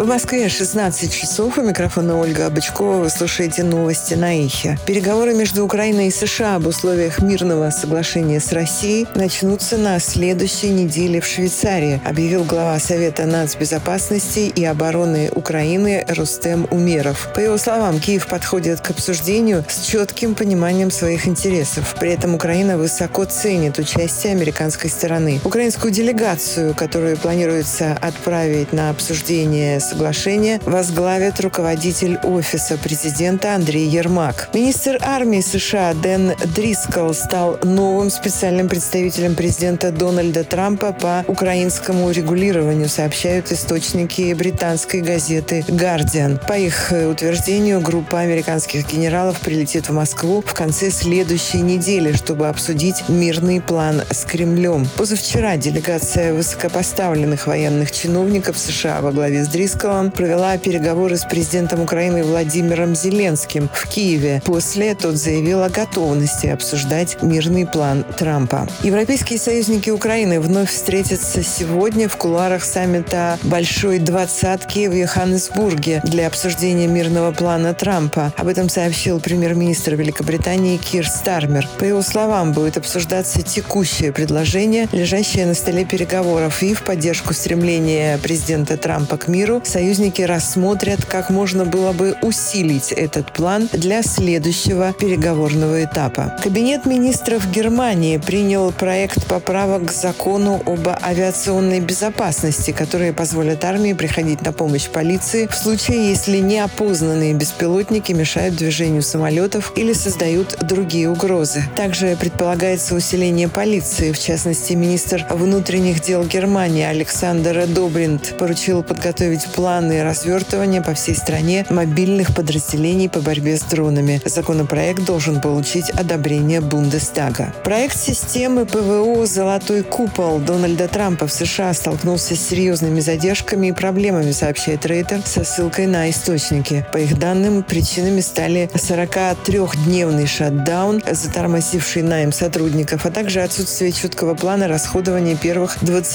В Москве 16 часов. У микрофона Ольга Бычкова. Вы слушаете новости на Эхе. Переговоры между Украиной и США об условиях мирного соглашения с Россией начнутся на следующей неделе в Швейцарии, объявил глава Совета нацбезопасности и обороны Украины Рустем Умеров. По его словам, Киев подходит к обсуждению с четким пониманием своих интересов. При этом Украина высоко ценит участие американской стороны. Украинскую делегацию, которую планируется отправить на обсуждение соглашения, возглавит руководитель Офиса президента Андрей Ермак. Министр армии США Дэн Дрискл стал новым специальным представителем президента Дональда Трампа по украинскому регулированию, сообщают источники британской газеты «Гардиан». По их утверждению, группа американских генералов прилетит в Москву в конце следующей недели, чтобы обсудить мирный план с Кремлем. Позавчера делегация высокопоставленных военных чиновников США во главе с Дрисколом провела переговоры с президентом Украины Владимиром Зеленским в Киеве. После тот заявил о готовности обсуждать мирный план Трампа. Европейские союзники Украины вновь встретятся сегодня в кулуарах саммита Большой Двадцатки в Йоханнесбурге для обсуждения мирного плана Трампа. Об этом сообщил премьер-министр Великобритании Кир Стармер. По его словам, будет обсуждаться текущее предложение, лежащее на столе переговоров, и в поддержку стремления президента Трампа к миру союзники рассмотрят, как можно было бы усилить этот план для следующего переговорного этапа. Кабинет министров Германии принял проект поправок к закону об авиационной безопасности, которые позволят армии приходить на помощь полиции в случае, если неопознанные беспилотники мешают движению самолетов или создают другие угрозы. Также предполагается усиление полиции. В частности, министр внутренних дел Германии Александр Добринт поручил подготовить планы развертывания по всей стране мобильных подразделений по борьбе с дронами. Законопроект должен получить одобрение Бундестага. Проект системы ПВО «Золотой купол» Дональда Трампа в США столкнулся с серьезными задержками и проблемами, сообщает Рейтер со ссылкой на источники. По их данным, причинами стали 43-дневный шатдаун, затормозивший найм сотрудников, а также отсутствие четкого плана расходования первых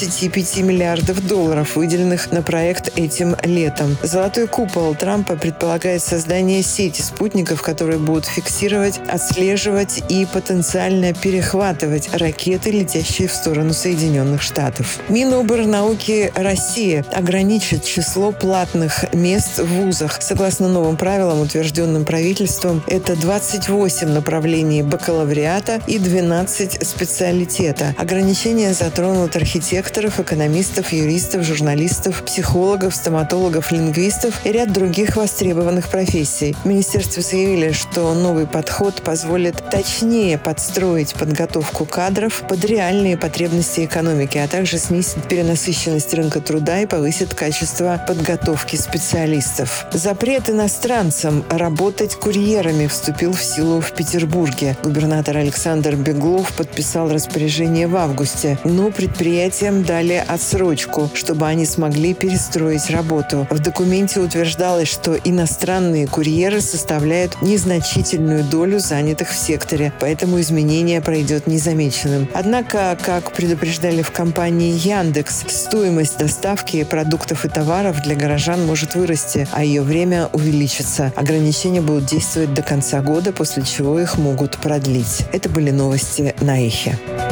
25 миллиардов долларов, выделенных на проект этим летом. «Золотой купол» Трампа предполагает создание сети спутников, которые будут фиксировать, отслеживать и потенциально перехватывать ракеты, летящие в сторону Соединенных Штатов. Миноборнауки России ограничит число платных мест в вузах. Согласно новым правилам, утвержденным правительством, это 28 направлений бакалавриата и 12 специалитета. Ограничения затронут архитекторов, экономистов, юристов, журналистов, психологов, стоматологов, лингвистов и ряд других востребованных профессий. В министерстве заявили, что новый подход позволит точнее подстроить подготовку кадров под реальные потребности экономики, а также снизит перенасыщенность рынка труда и повысит качество подготовки специалистов. Запрет иностранцам работать курьерами вступил в силу в Петербурге. Губернатор Александр Беглов подписал распоряжение в августе, но предприятиям дали отсрочку, чтобы они смогли перестроить работу. В документе утверждалось, что иностранные курьеры составляют незначительную долю занятых в секторе, поэтому изменение пройдет незамеченным. Однако, как предупреждали в компании Яндекс, стоимость доставки продуктов и товаров для горожан может вырасти, а ее время увеличится. Ограничения будут действовать до конца года, после чего их могут продлить. Это были новости на Эхе.